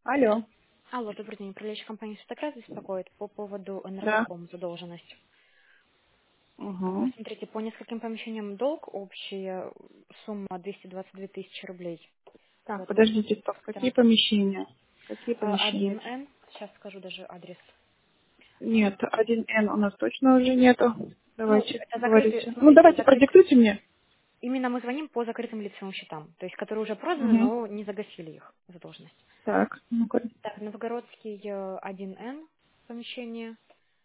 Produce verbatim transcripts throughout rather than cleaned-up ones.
Алло. Алло, добрый день. Управляющая компания «Светократ» беспокоит по поводу Да. энергоком задолженность. А, Угу. Смотрите, по нескольким помещениям долг, общая сумма двести двадцать две тысячи рублей. Так, Вот, можно подождите, стоп. Какие квартира. помещения? Какие А, помещения? один н сейчас скажу даже адрес. А, Нет, один н у нас точно уже нету. Ну, Давайте, это закрытые, говорите. Ну, смотрите, давайте, закрыт... продиктуйте мне. именно мы звоним по закрытым лицевым счетам, то есть которые уже проданы, Угу. но не загасили их задолженность. Так, ну-ка. Так, Новгородский э, один н помещение,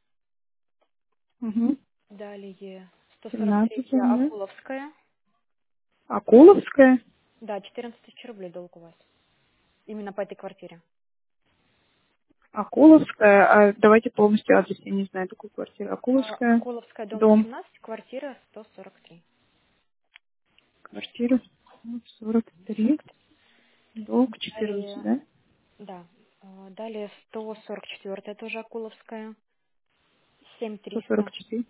Угу. далее сто сорок три семнадцать, да. Акуловская, Акуловская. да, четырнадцать тысяч рублей долг у вас. Именно по этой квартире. Акуловская. А давайте полностью адрес. Я не знаю такую квартиру. А, Акуловская. Акуловская, дом Дом. восемнадцать, квартира сто сорок три. Квартира сорок три. сорок три. Долг четырнадцать, Далее, да? да, а, далее сто сорок четыре, тоже Акуловская, семь сто сорок триста. четыре.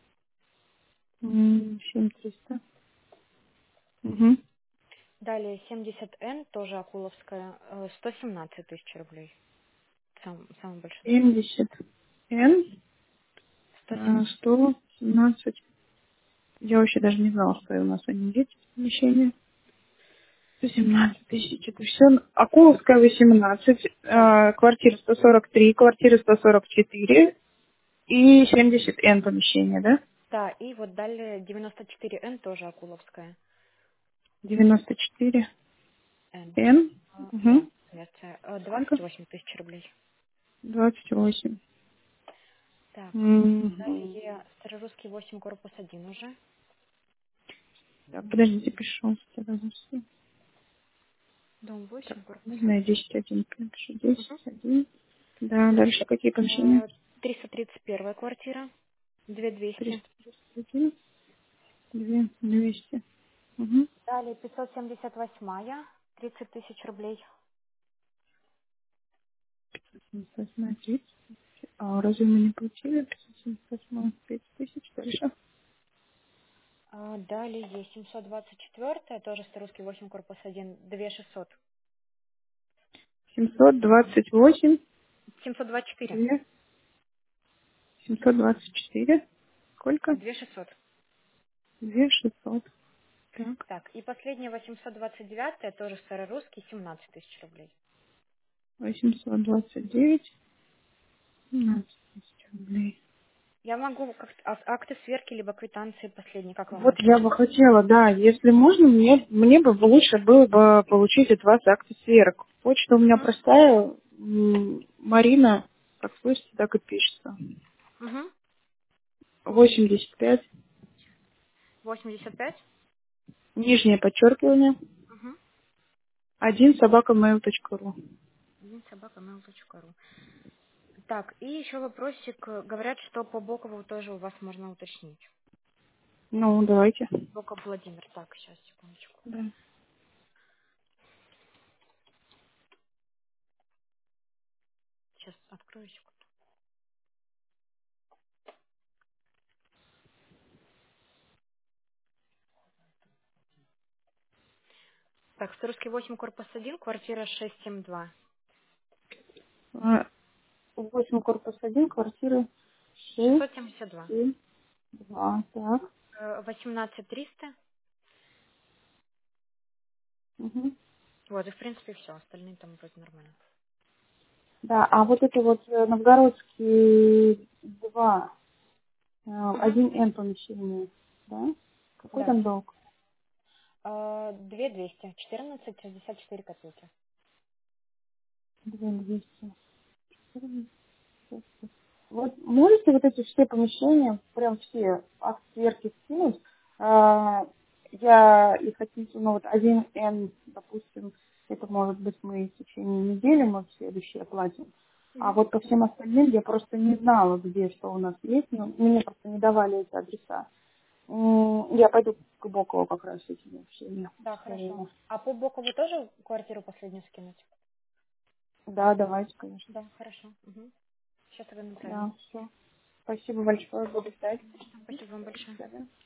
семь триста. Угу. Далее семьдесят н, тоже Акуловская, э, сто семнадцать тысяч рублей. Сам, самый большой долг. семьдесят н сто семнадцать. сто семнадцать. Я вообще даже не знала, что у нас они есть в помещении. сто семнадцать тысяч. Это все. Акуловская восемнадцать, Да, э, квартира сто сорок три, квартира сто сорок четыре и семьдесят н помещение, да? да, и вот далее девяносто четыре н, тоже Акуловская. девяносто четыре Н. н. А, да, Угу. Греция. Э, Сколько? двадцать восемь тысяч рублей. двадцать восемь. Так, Мгм. далее Старорусский восемь, корпус один уже. Так, подождите, пишу. Старорусский. Дом Так, восемь, корпус можно я один. десять один пишу? десять один. Да, дальше какие помещения? А, триста тридцать первая квартира, две двести. триста один, две двести. Угу. Далее пятьсот семьдесят восьмая, тридцать тысяч рублей. восемь тридцать. А разве мы не получили пятьсот семьдесят восемь, тридцать тысяч? Дальше. А, далее семьсот двадцать четыре, тоже Старорусский восемь, корпус один, две шестьсот. семьсот двадцать восемь, семьсот двадцать четыре, две, семьсот двадцать четыре. Сколько? две шестьсот. Две шестьсот. Так. Так, и последняя восемьсот двадцать девять, тоже Старорусский, семнадцать тысяч рублей. Восемьсот двадцать девять, семнадцать тысяч рублей. Я могу как а- акты сверки, либо квитанции последние, как вам Вот я удобнее. бы хотела, да, если можно, мне, мне бы лучше было бы получить от вас акты сверок. Почта у меня Угу. простая, м, Марина, как слышите, так и пишется. Угу. восемьдесят пять, восемьдесят пять. нижнее подчеркивание, Угу. один собака mail точка ру. один собака mail точка ру. Так, и еще вопросик. э, Говорят, что по Бокову тоже у вас можно уточнить. Ну, давайте. Боков Владимир. Так, сейчас, секундочку. Да. Сейчас открою секунду. Так, Старорусский восемь, корпус один, квартира шестьсот семьдесят два. А, восемь корпус один, квартира шесть, шестьсот семьдесят два. семь, два. Так. Э, восемнадцать триста. Мгм. Вот, и в принципе все. Остальные там вроде нормально. Да, а вот это вот э, Новгородский два, э, Угу. один н помещение, да? Какой Да. там долг? Э, две двести. четырнадцать шестьдесят четыре копейки. Две двести. Вот можете вот эти все помещения, прям все акт сверки скинуть? А, я их отнесу, ну вот один н, допустим, это может быть мы в течение недели, мы следующие оплатим. А Угу. вот по всем остальным я просто не знала, где что у нас есть, но мне просто не давали эти адреса. М, Я пойду к Бокову как раз с этими всеми Да, хорошо. историями. А по Бокову тоже квартиру последнюю скинуть? Да, давайте, конечно. Да, хорошо. Угу. Сейчас тогда направим. Да, все. Спасибо большое, буду ждать. Спасибо вам До большое. свидания.